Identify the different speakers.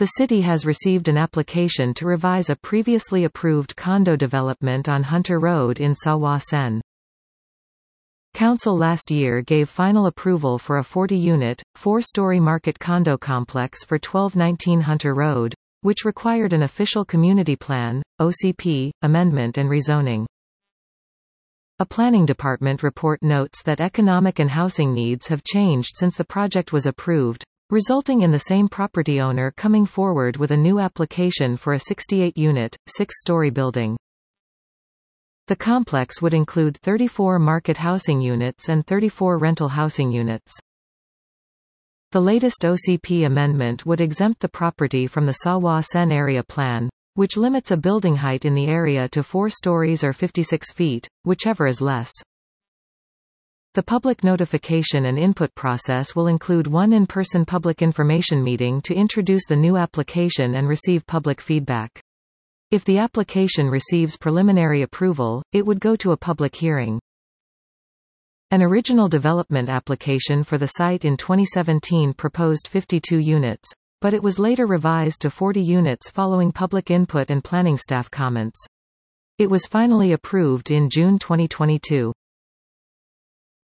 Speaker 1: The city has received an application to revise a previously approved condo development on Hunter Road in Sa Wah Sen. Council last year gave final approval for a 40-unit, 4-story market condo complex for 1219 Hunter Road, which required an official community plan, OCP, amendment and rezoning. A planning department report notes that economic and housing needs have changed since the project was approved, resulting in the same property owner coming forward with a new application for a 68-unit, 6-story building. The complex would include 34 market housing units and 34 rental housing units. The latest OCP amendment would exempt the property from the Sa Wah Sen area plan, which limits a building height in the area to 4 stories or 56 feet, whichever is less. The public notification and input process will include one in-person public information meeting to introduce the new application and receive public feedback. If the application receives preliminary approval, it would go to a public hearing. An original development application for the site in 2017 proposed 52 units, but it was later revised to 40 units following public input and planning staff comments. It was finally approved in June 2022.